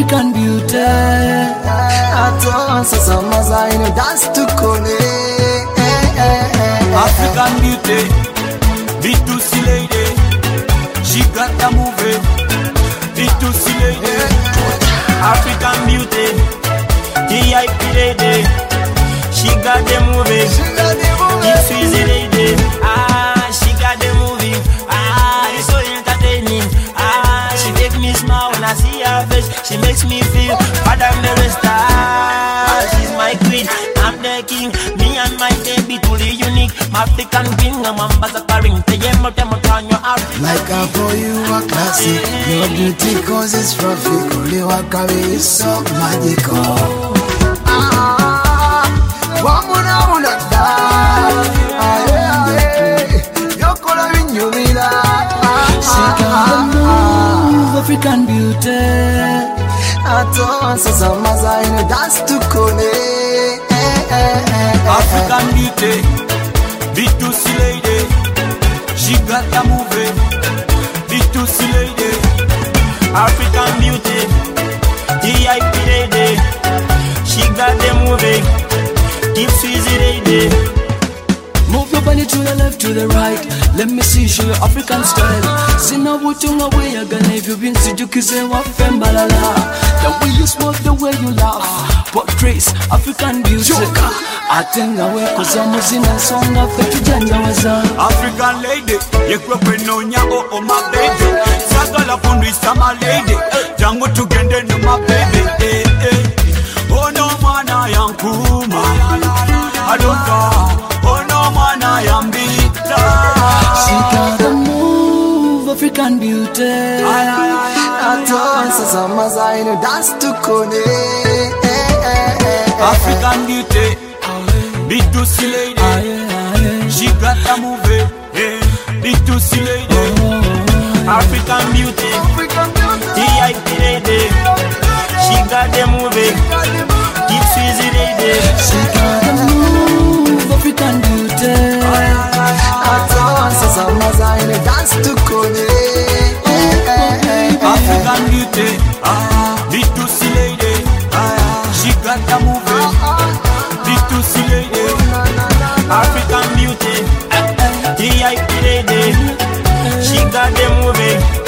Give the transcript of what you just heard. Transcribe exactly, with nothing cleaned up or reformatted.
African beauty. Ato sasa mazaino dance to kone. African beauty, B two C lady. She got the movie, B two C lady. African beauty, V I P lady. She got the movie, B two C lady. Ah, she got the movie. Ah, it's so entertaining. Ah, she make me smile when I see her face. She makes me feel better than the rest. Ah, she's my queen, I'm the king. Me and my baby truly unique. My African queen, I'm ambassador. Like I for you a classic. Your beauty causes traffic. Only walk away is so magical. Ah, wamuna muna da. Aye, yokola vinyumila. She got the move, African beauty. Ato sasa mazaino dance to kone. African beauty, B two C lady. She got the movie, B two C lady. African beauty, V I P lady. She got the movie, Deep Sweezy lady. Move your body to the left, to the right. Let me see, show your African style. Sina wutunga way again. If you've been sijukize wa fembalala. The way you smoke, the way you laugh, portrays African beauty. Atenga we kuzamuzina songa fetu janja waza. African lady, yekwepe nonya o o my baby. Sagala pundu isa my lady. Jango tugende no my baby. Eh eh. Oh no mana yankuma. Adoka. Oh no mana yambita. She got the move, African beauty. Ato sasa mazaino dance to kone. African beauty, B two C lady. She got the movie, B two C lady. African beauty, V I P lady. She got the movie, Deep Sweezy lady. She got the move, African beauty. Ato sasa mazaino dance to kone. African beauty, B two C lady. She got the movie, B two C lady. African beauty, V I P lady. She got the movie.